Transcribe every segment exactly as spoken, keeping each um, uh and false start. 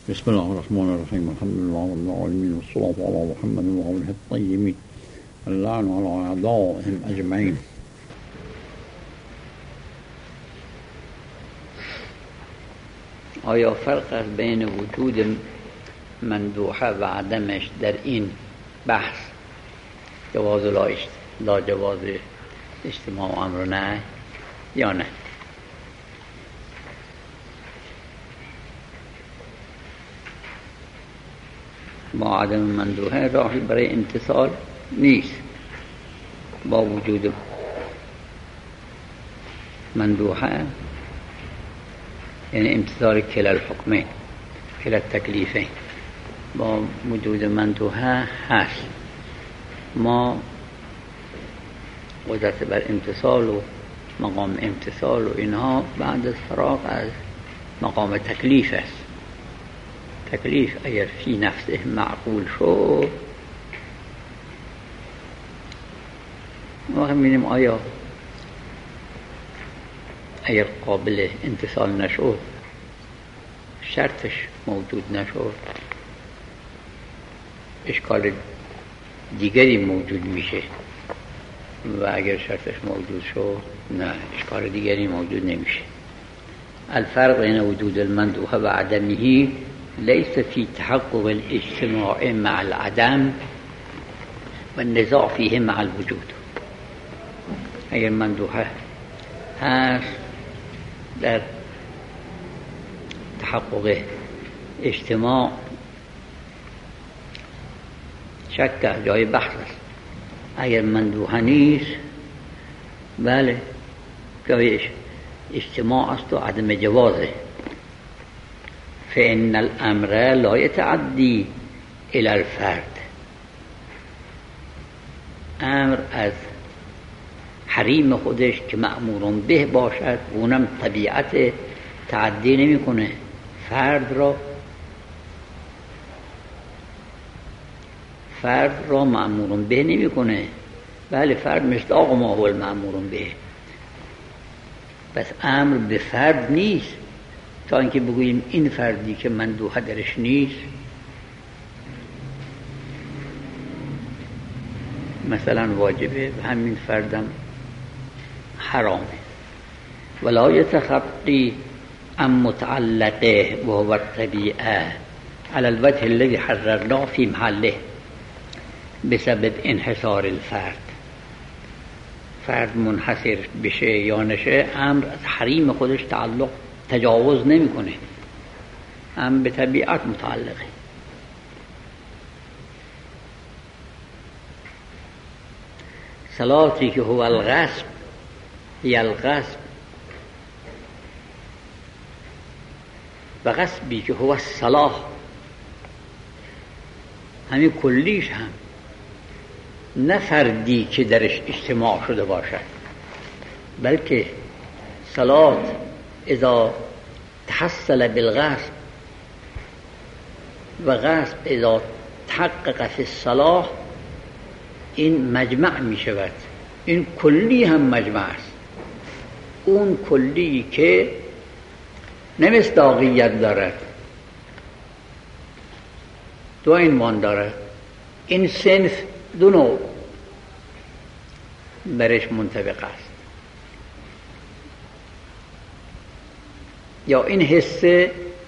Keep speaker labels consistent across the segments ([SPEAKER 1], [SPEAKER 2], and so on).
[SPEAKER 1] بسم الله الرحمن الرحيم. الحمد لله رب العالمين، والصلاة على محمد وآله الطيبين، اللعن على أعدائهم أجمعين.
[SPEAKER 2] آیا فرق است بین وجود مندوحه و عدمش در این بحث جواز لا جواز اجتماع و امر نه یا نه؟ با عدم مندوحه راهی برای امتصال نیست. با وجود مندوحه یعنی امتصال کلا الحکمین کلا التکلیفین، با وجود مندوحه هست. ما قدرت بر امتصال و مقام امتصال و اینها بعد از فراغ از مقام تکلیف است. تکلیف اگر فی نفسه معقول شد، ما می‌بینیم آیا اگر قابل امتصال نشد، شرطش موجود نشد، اشکال دیگری موجود میشه، و اگر شرطش موجود شد نه، اشکال دیگری موجود نمیشه. الفرق بین وجود المندوحه و عدمه ليس في تحقق الاجتماع مع العدم والنزاع فيه مع الوجود. اگر مندوحه هست در تحقق اجتماع شک جای بحث است. اگر مندوحه نیست، بله جای اجتماع است و عدم جوازه. فإن الأمر لا يتعدي إلى الفرد. امر از حریم خودش که مأمور به باشد، اونم طبیعت تعدی نمی کنه فرد را فرد را مأمور به نمی کنه. بله، فرد مصداق ما هو المأمور به، بس امر به فرد نیست تا اینکه بگوییم این فردی که مندوحه درش نیست، مثلا واجبه و همین فردم حرامه. ولا يتخطي عن متعلقه وهو الطبيعه على الوجه الذي حررناه في محله بسبب انحصار الفرد. فرد منحصر بشه یا نشه، امر از حریم خودش تعلق تجاوز نمیکنه، امر به طبیعت متعلقه. صلاتی که هو الغصب یا الغصب و غصبی که هو الصلاح، همین کلیش هم نه فردی که درش اجتماع شده باشد، بلکه صلات اذا تحصل بالغصب و غصب اذا تحقق فی الصلاح، این مجمع می شود. این کلی هم مجمع است. اون کلی که نه مصداقیت دارد، دو عنوان دارد. این صنف دو نوع برش منطبق است. یا این حصه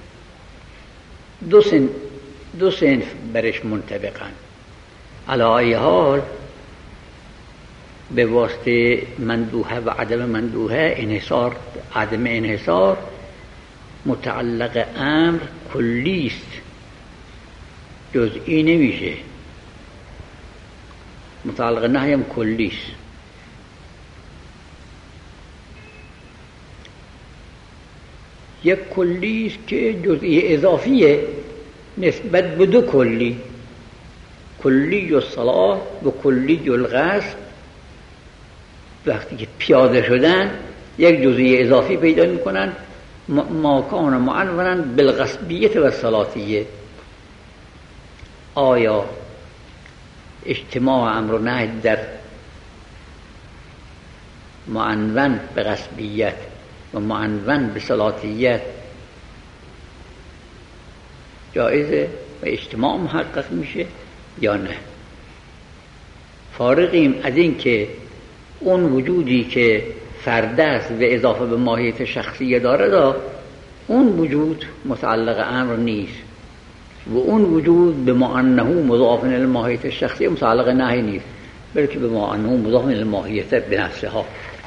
[SPEAKER 2] دو صنف دو صنف برش منطبقند. علی ای حال به واسطه مندوحه و عدم مندوحه، انحصار عدم انحصار متعلق امر کلی است، جزئی نمیشه. متعلق نهی هم کلی است. یک کلی است که جزئی اضافیه نسبت به دو کلی، کلی الصلاة و کلی الغصب. وقتی که پیاده شدن یک جزئی اضافی پیدا میکنن، ما کان معنونا بالغصبیه و الصلاتیه. آیا اجتماع امر و نهی در معنون به غصبیت و معنون به صلاتیت جایزه و اجتماع محقق میشه یا نه. فارغیم از این که اون وجودی که فرد است و اضافه به ماهیت شخصی داره دا اون وجود متعلق امر نیست و اون وجود به ما انه مضاف الی الماهیت شخصی متعلق نهی نیست، بلکه به ما انه مضاف الی الماهیت بنفسها.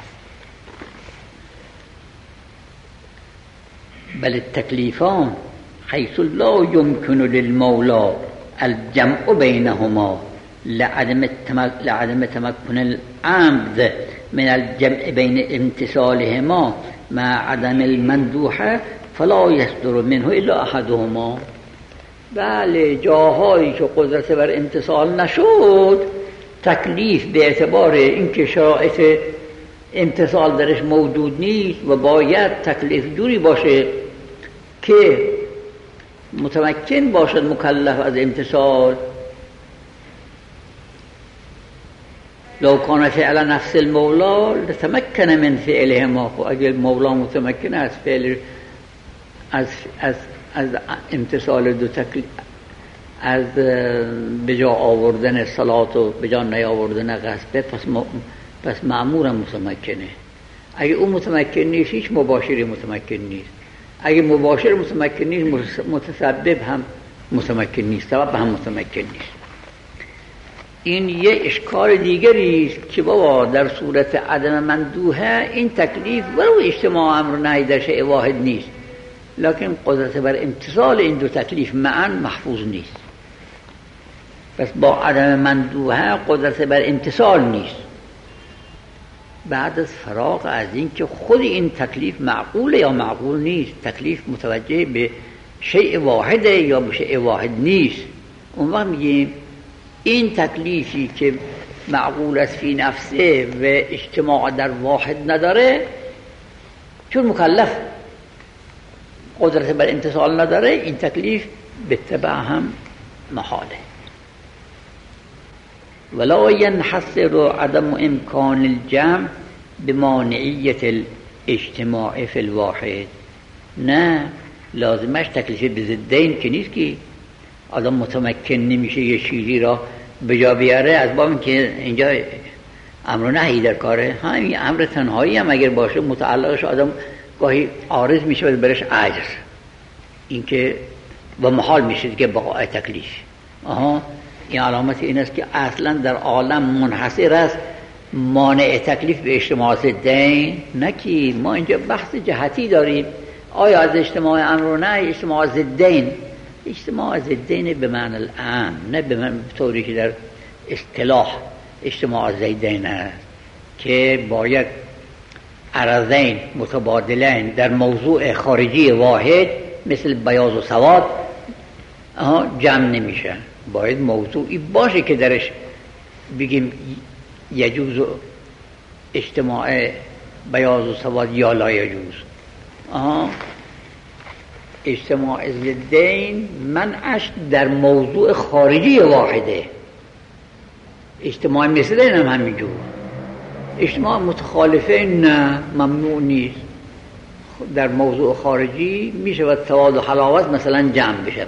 [SPEAKER 2] بل التکلیفان حيث لا يمكن للمولى الجمع بينهما لعدم لعدم تمكن العبد من الجمع بين امتثالهما مع عدم المندوحه فلا يصدر منه الا احدهما. بله، جاهایی که قدرت بر امتثال نشد، تکلیف به اعتبار اینکه شرایط امتثال درش موجود نیست و باید تکلیف جوری باشه که متمکن باشد مکلف از امتثال. لو کان فعل نفس المولا لتمکن من فعلهما. و اگر مولا متمکن از فعل از از از امتثال دو تکلیف، از بجا آوردن صلات و بجا نیاوردن غصبه، پس م... پس مأمورم متمکنه. اگه اون متمکن نیست هیچ مباشری متمکن نیست. اگه مباشر متمکن نیست متسبب هم متمکن نیست، سبب هم متمکن نیست. این یه اشکال دیگری است که بابا در صورت عدم مندوحه این تکلیف ولو اجتماع امر نهی در شیء واحد نیست، لکن قدرت بر امتثال این دو تکلیف معا محفوظ نیست. پس با عدم مندوحه قدرت بر امتثال نیست. بعد از فراغ از این که خود این تکلیف معقوله یا معقول نیست، تکلیف متوجه به شیء واحده یا به شیء واحد نیست، اون وقت میگیم این تکلیفی که معقول است فی نفسه و اجتماع در واحد نداره، چون مکلف قدرت بر امتثال نداره، این تکلیف به تبع هم محاله. ولا ينحصر عدم امکان الجمع بمانعیت الاجتماع فی الواحد. نه، لازمش تکلیف به ضدین که نیست که آدم متمکن نمیشه یه چیزی را به جا بیاره از باب اینکه اینجا امر نهی در کاره. همین امر تنهایی هم اگر باشه متعلقش آدم گاهی عارض میشه و برش عجز، اینکه و محال میشه که بقای تکلیف. آها، این علامت این است که اصلا در عالم منحصر است مانع تکلیف به اجتماع ضدین. نه که ما اینجا بحث جهتی داریم، آیا از اجتماع امر و نهی اجتماع ضدین، اجتماع ضدین به معنی العام، نه به معنی طوری که در اصطلاح اجتماع ضدین است که باید عرضین متبادلین در موضوع خارجی واحد مثل بیاض و سواد جمع نمیشن. باید موضوعی باشه که درش بگیم یجوز اجتماع بیاض و سواد یا لا یجوز. آها، اجتماع ضدین منعش در موضوع خارجی واحده. اجتماع مثلین هم همینجور. اجتماع متخالفین نه، ممنوع نیست. در موضوع خارجی میشه و سواد و حلاوت مثلا جمع بشن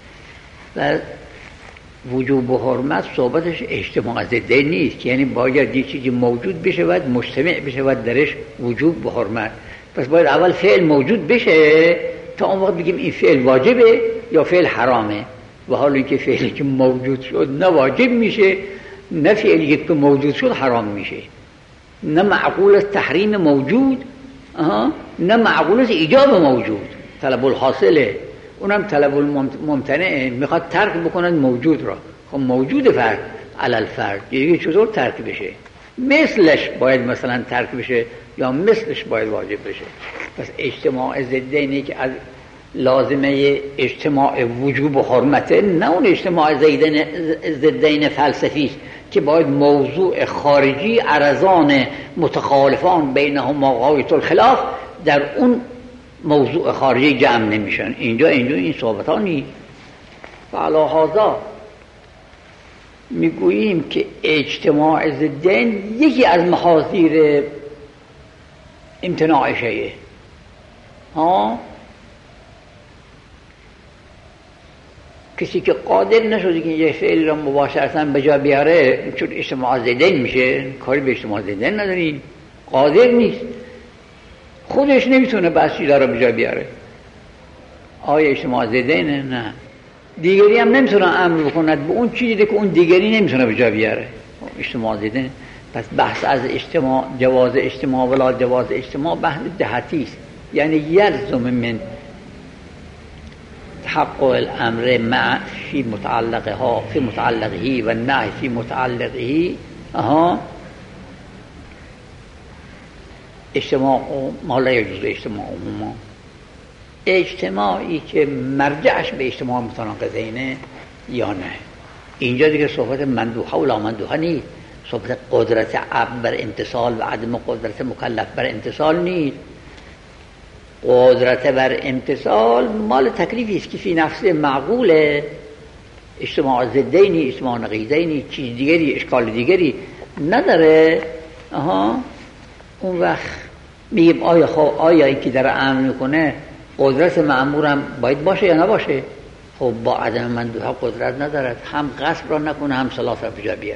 [SPEAKER 2] و وجوب و حرمت صحبتش اجتماع ضدین نیست، یعنی باید یه چیزی موجود بشود، مجتمع بشود درش وجوب و حرمت. پس باید اول فعل موجود بشه تا اون وقت بگیم این فعل واجبه یا فعل حرامه. و حالا اینکه فعلی که موجود شد نه واجب میشه، نه فعلی که موجود شد حرام میشه، نه معقول است تحریم موجود، آها، نه معقول است ایجاب موجود. طلب الحاصله، اونم طلب الممتنعه، میخواد ترک بکنن موجود را. خب موجود فرد علل فرد دیگه چطور ترک بشه؟ مثلش باید مثلا ترک بشه یا مثلش باید واجب بشه. پس اجتماع ضدینی که از لازمه اجتماع وجوب و حرمته، نه اون اجتماع ضدین فلسفی است که باید موضوع خارجی عرضان متخالفان بینهما غایت الخلاف در اون موضوع خارجی جمع نمیشن. اینجا اینجا این صحبت ها نیست. فعلی هذا میگوییم که اجتماع ضدین یکی از محاذیر امتناع شیء. ها کسی که قادر نشده که یه فعل را مباشرتاً به جا بیاره، چون اجتماع زدین میشه، کاری به اجتماع زدین ندارین، قادر نیست، خودش نمیتونه بس چیزا را به جا بیاره. آیا اجتماع زدینه؟ نه. دیگری هم نمیتونه امر بکند به اون چیزی که اون دیگری نمیتونه به جا بیاره، اجتماع زدین. پس بحث از اجتماع، جواز اجتماع ولا جواز اجتماع بحث جهتی است، یعنی یلزم من تحقق الامر مع فی متعلقها فی متعلقه و نهی فی متعلقه اها اجتماع ما لا یجوز اجتماع ما، اجتماعی که مرجعش به اجتماع متناقضینه یا نه. اینجا دیگه صحبت مندوحه و لا مندوحه نیست، صحبت قدرت عبد بر امتصال و عدم قدرت مکلف بر امتصال نیست. قدرت بر امتصال مال تکلیفی است که فی نفس معقوله، اجتماع ضدینی، اجتماع نقیضینی، چیز دیگری، اشکال دیگری نداره. آها اون وقت میگیم آیا خب آیا این که در امر میکنه قدرت مأمور هم باید باشه یا نباشه؟ خب با عدم مندوحه قدرت ندارد، هم غصب را نکنه هم صلاح را بجا بیاره.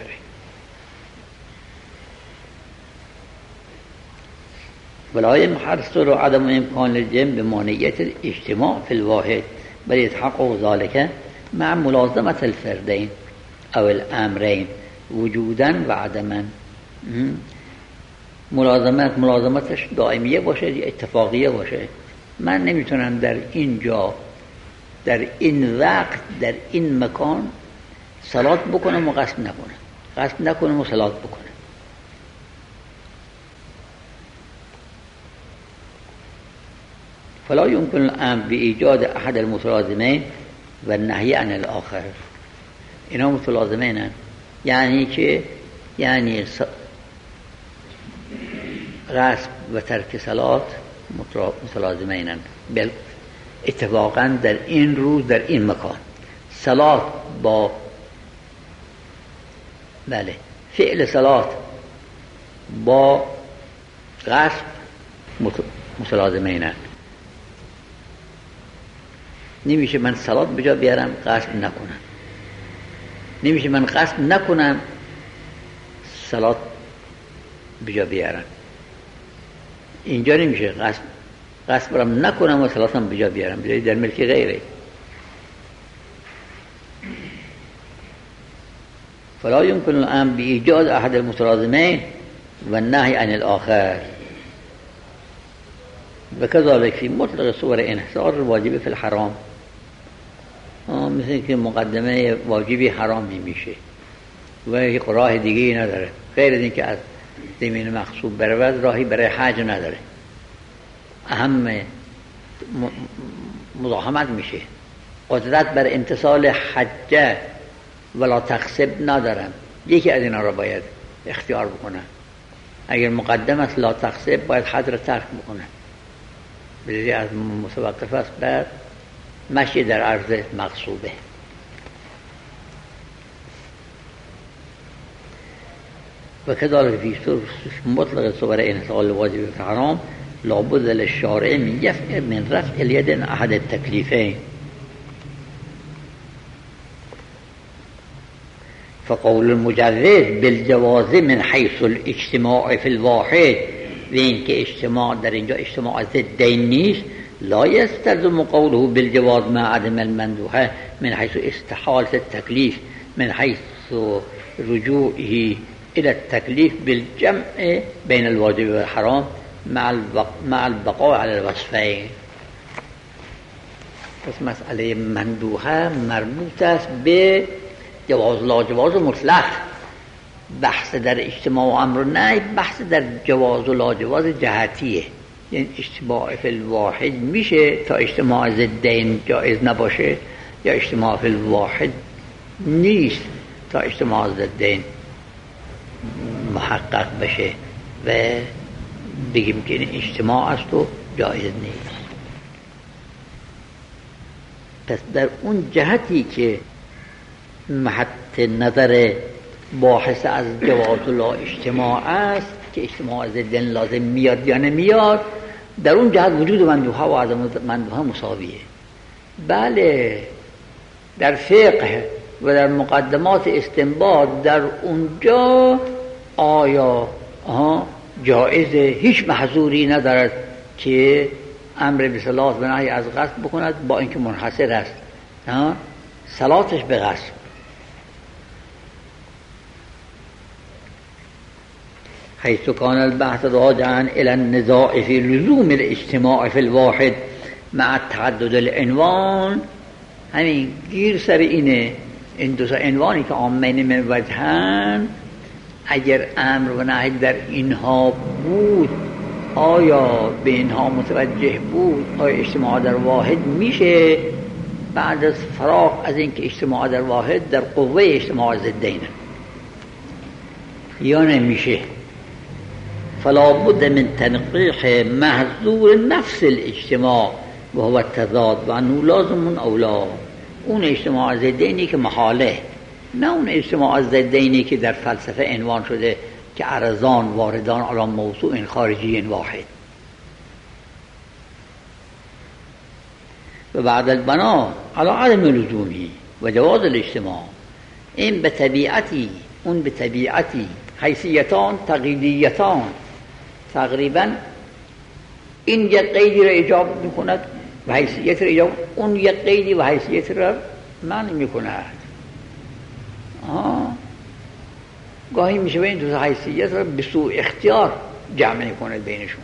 [SPEAKER 2] ولا يحرص عدم امکان الجمع بمانعیت اجتماع فی الواحد بل يتحقق ذلك مع ملازمة الفردين او الامرين وجودا و عدما. ملازمت ملازمتش دائمیه باشه یا اتفاقیه باشه. من نمیتونم در این جا، در این وقت، در این مکان صلات بکنم و قصد نکنم، قصد نکنم و صلات بکنم. فلا يمكن الامر بإيجاد احد المتلازمين و النهي عن الاخر. اینا متلازمینن، یعنی که یعنی غصب و ترک صلات متلازمینن بل اتفاقا در این روز در این مکان صلات با بله فعل صلات با غصب متلازمینن. نمیشه من صلات بجا بیارم قصد نکنم، نمیشه من قصد نکنم صلات بجا بیارم. اینجا نمیشه قصد قصد برم نکنم و صلاتم بجا بیارم، بجایی در ملک غیره. فلا يمكن الآن بإيجاد أحد المتلازمين والنهي عن الآخر وكذلك في مطلق صور انحصار الواجب في الحرام. مثل که مقدمه واجبی حرام نمیشه و یک راه دیگه‌ای نداره غیر از این که از زمین مغصوب برود، راهی برای حج نداره. اهم مزاحمت میشه، قدرت بر امتصال حجه ولا تخسب ندارم، یکی از اینا را باید اختیار بکنه. اگر مقدم است لا تخسب باید حج را ترک بکنه، بذاری از متوقف است بر مشی در عرض مغصوبه. و كذلك في مطلق صور انحصار الواجب في الحرام لابد للشارع من يفعل من رفع اليد احد التكليفين. فقول المجرد بالجواز من حيث الاجتماع في الواحد، و این که اجتماع در اینجا اجتماع ضدین نیست، لا يستلزم قوله بالجواز مع عدم المندوحه من حيث استحالة التكليف من حيث رجوعه إلى التكليف بالجمع بين الواجب والحرام مع البقاء على الوصفين. پس مسئله مندوحه مربوط است به جواز لا جواز مطلق. بحث در اجتماع و امر نه، بحث در جواز و لا جواز جهتیه. یعنی اجتماع فی الواحد میشه تا اجتماع ضدین جایز نباشه، یا اجتماع فی الواحد نیست تا اجتماع ضدین محقق بشه و بگیم که این اجتماع است و جایز نیست. پس در اون جهتی که محط نظر باحث از جواز لا اجتماع است که اجتماع ضدین لازم میاد یا نمیاد، در اون جهت وجود مندوحه و عدم مندوحه مساویه. بله در فقه و در مقدمات استنباط در اونجا آیا جایزه هیچ محظوری ندارد که امر به صلات و نهی از غصب بکند با اینکه منحصر است صلاتش به غصب. حيث كان البحث راجعا إلى النزاع في لزوم الاجتماع في الواحد مع تعدد العنوان. همین گیر سر اینه این دو تا عنوانی که عامین من وجهن اگر امر و نهی در اینها بود آیا به اینها متوجه بود آیا اجتماع در واحد میشه بعد از فراغ از اینکه اجتماع در واحد در قوه اجتماع ضدین یا نمیشه. فلا بد من تنقیح محظور نفس الاجتماع و هو التضاد و انه لازم اولا. اون اجتماع ضدینی که محاله، نه اون اجتماع ضدینی که در فلسفه عنوان شده که عرضان واردان علی موضوع خارجی واحد. و بعد البنا على عدم لزومی و جواز الاجتماع. این به طبیعتی اون به طبیعتی حیثیتان تقییدیتان، تقریبا این یک قیدی را ایجاب میکند و حیثیت را ایجاب، اون یک قیدی و حیثیت را منع میکند. آه. گاهی میشه به این دو حیثیت را به سوء اختیار جمع میکند بینشون.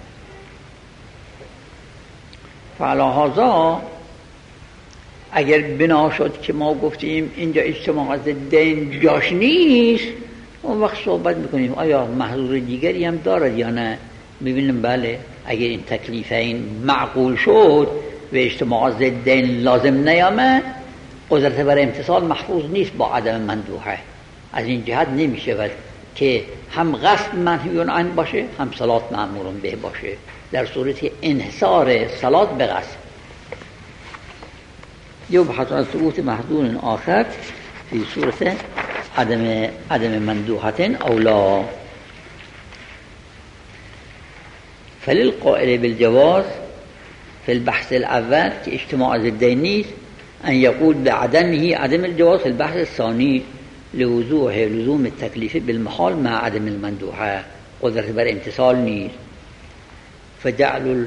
[SPEAKER 2] فعلا هذا اگر بنا شد که ما گفتیم اینجا اجتماع ضدین جاش نیست، اون وقت صحبت میکنیم آیا محظور دیگری هم دارد یا نه. ببینیم بله اگر این تکلیف این معقول شد و اجتماع ضدین لازم نیامد قدرت بر امتصال محفوظ نیست با عدم مندوحه. از این جهت نمیشود که هم غصب منهی عنه باشه هم صلات مأمور به باشه در صورت انحصار صلات به غصب. یبحث عن ثبوت محظور آخر في صورت عدم عدم مندوحة أو لا. فللقائل بالجواز في البحث الأول كاجتماع ضدين أن يقول بعدمه عدم الجواز في البحث الثاني لوضوح لزوم التكليف بالمحال مع عدم المندوحة قدرة بر امتصال نيس. فجعل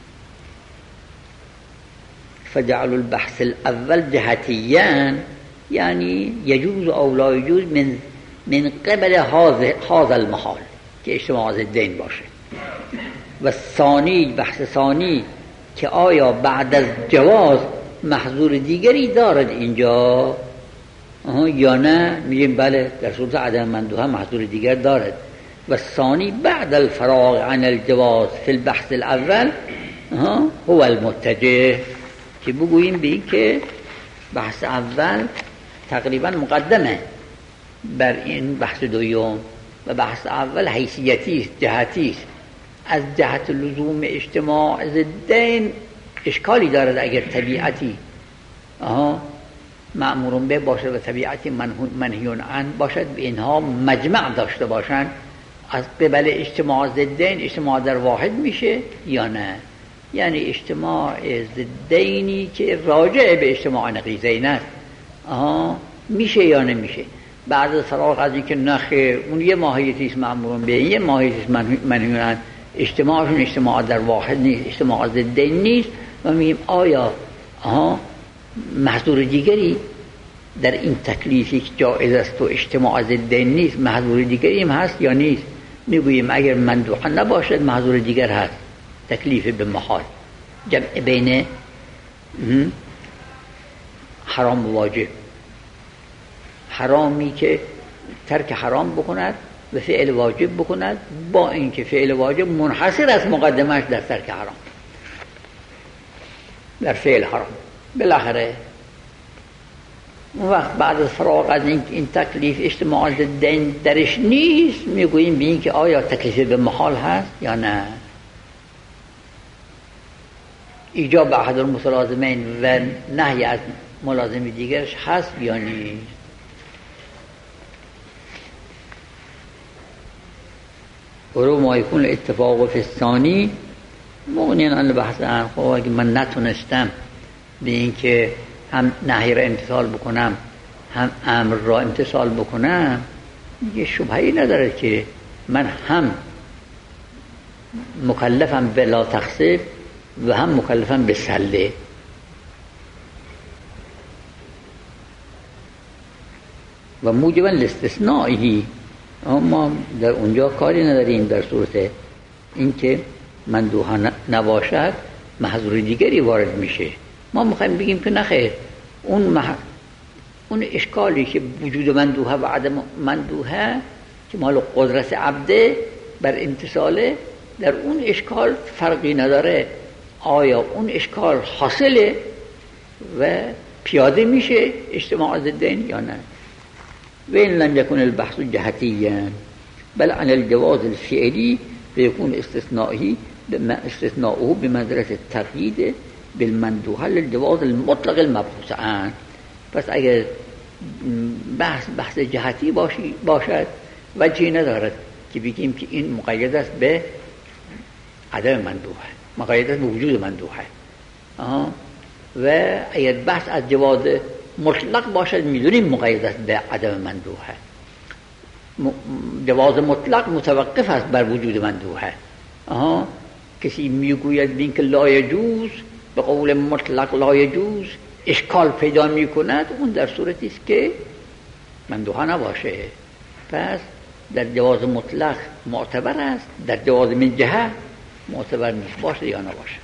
[SPEAKER 2] فجعل البحث الأول جهتيا يعني يجوز أو لا يجوز من من قبل هذا هذا المحال که اجتماع ضدین باشه. و ثانی بحث ثانی که آیا بعد از جواز محظور دیگری دارد اینجا یا نه، میگیم بله در صورت عدم مندوحه محظور دیگر دارد. و ثانی بعد الفراغ عن الجواز في البحث الاول هو المتجه، که بگوییم به این که بحث اول تقریبا مقدمه بر این بحث دوم و بحث اول حیثیتی است، جهتی است. از جهت لزوم اجتماع ضدین اشکالی دارد اگر طبیعتی آها مأمورون به باشه و طبیعتی منهیون عن باشد، به اینها مجمع داشته باشند. از قبل اجتماع ضدین اجتماع در واحد میشه یا نه؟ یعنی اجتماع ضدینی که راجع به اجتماع نقیضین است آها میشه یا نمیشه؟ بعد از فراغ از اینکه نخیر اون یه ماهیتی است مأمورون به، یه ماهیتی است منهیون عن، اجتماعشون اجتماع در واحد نیست، اجتماع ضدین نیست. و میگیم آیا آها محظور دیگری در این تکلیفی که جایز است و اجتماع ضدین نیست محظور دیگری هم هست یا نیست؟ میگوییم اگر مندوحه نباشد محظور دیگر هست، تکلیف به محال، جمع بین حرام و واجب. حرامی که ترک حرام بکند و فعل واجب بکند، با اینکه فعل واجب منحصر از مقدمش در ترک حرام، در فعل حرام. بالاخره اون وقت بعد از فراغ از این, این تکلیف اجتماع ضدین درش نیست، میگوییم به این که آیا تکلیف به محال هست یا نه؟ ایجاب احد المتلازمین و نهی از ملازم دیگرش هست یا نیست؟ ورو ما یکون اتفاق فی الثانی مغنین عن بحث عن. خب اگه من نتونستم به این که هم نهی را امتثال بکنم هم امر را امتثال بکنم، یه شبهه‌ای نداره که من هم مکلفم به لا تخسف و هم مکلفم به سله. و موجبا الاستثنایی، اما در اونجا کاری نداریم در صورت اینکه مندوحه نباشد محظور دیگری وارد میشه. ما میخوایم بگیم که نخیر، اون مح... اون اشکالی که وجود مندوحه و عدم مندوحه که مال قدرت عبده بر امتثاله، در اون اشکال فرقی نداره آیا اون اشکال حاصله و پیاده میشه اجتماع ضدین یا نه. و این لم يكن البحث جهتيا بل عن الجواز الفعلي فيكون استثنائه استثناؤه بمنزلة التقييد بالمندوحه للجواز المطلق المبحوث عنه. پس اگر بحث بحث جهتی باشی باشد وجهی ندارد که بگیم که این مقید است به عدم مندوحه، مقید است به وجود مندوحه. آها. و اگر بحث از جواز مطلق باشد میدونیم مقید است به عدم مندوحه. جواز مطلق متوقف است بر وجود مندوحه. آها. کسی میگوید این که لا یجوز به قول مطلق لا یجوز اشکال پیدا میکند، اون در صورتی است که مندوحه نباشه. پس در جواز مطلق معتبر است، در جواز من جهه معتبر نیست، باشه یا نباشه.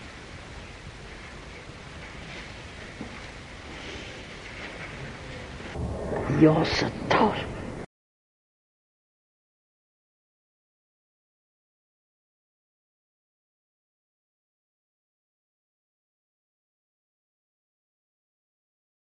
[SPEAKER 2] یا ستار